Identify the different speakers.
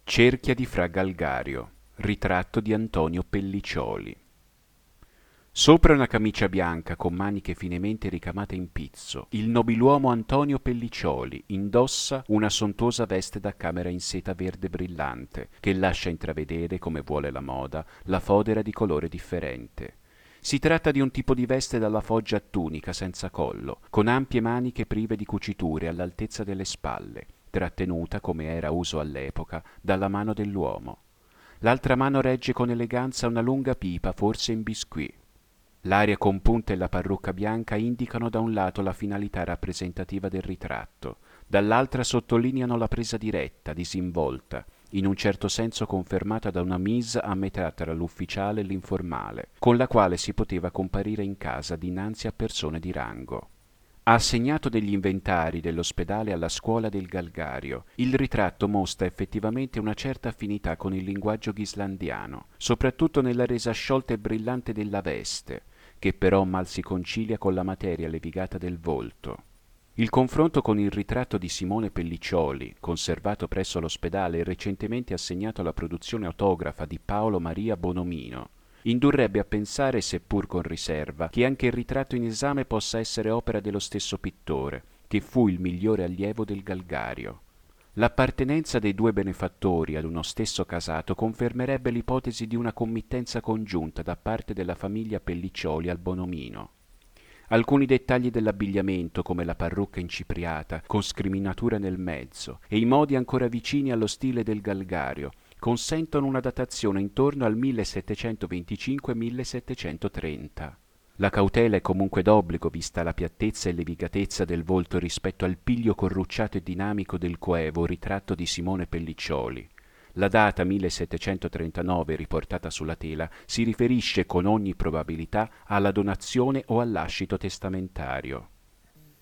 Speaker 1: Cerchia di Fra Galgario, ritratto di Antonio Pelliccioli. Sopra una camicia bianca con maniche finemente ricamate in pizzo, il nobiluomo Antonio Pelliccioli indossa una sontuosa veste da camera in seta verde brillante, che lascia intravedere, come vuole la moda, la fodera di colore differente. Si tratta di un tipo di veste dalla foggia a tunica senza collo, con ampie maniche prive di cuciture all'altezza delle spalle, trattenuta, come era uso all'epoca, dalla mano dell'uomo. L'altra mano regge con eleganza una lunga pipa, forse in biscuit. L'aria compunta e la parrucca bianca indicano da un lato la finalità rappresentativa del ritratto, dall'altra sottolineano la presa diretta, disinvolta, in un certo senso confermata da una mise a metà tra l'ufficiale e l'informale, con la quale si poteva comparire in casa dinanzi a persone di rango. Ha assegnato degli inventari dell'ospedale alla scuola del Galgario. Il ritratto mostra effettivamente una certa affinità con il linguaggio ghislandiano, soprattutto nella resa sciolta e brillante della veste, che però mal si concilia con la materia levigata del volto. Il confronto con il ritratto di Simone Pelliccioli, conservato presso l'ospedale e recentemente assegnato alla produzione autografa di Paolo Maria Bonomino, indurrebbe a pensare, seppur con riserva, che anche il ritratto in esame possa essere opera dello stesso pittore, che fu il migliore allievo del Galgario. L'appartenenza dei due benefattori ad uno stesso casato confermerebbe l'ipotesi di una committenza congiunta da parte della famiglia Pelliccioli al Bonomino. Alcuni dettagli dell'abbigliamento, come la parrucca incipriata, con scriminatura nel mezzo, e i modi ancora vicini allo stile del Galgario, consentono una datazione intorno al 1725-1730. La cautela è comunque d'obbligo vista la piattezza e levigatezza del volto rispetto al piglio corrucciato e dinamico del coevo ritratto di Simone Pelliccioli. La data 1739 riportata sulla tela si riferisce con ogni probabilità alla donazione o al lascito testamentario.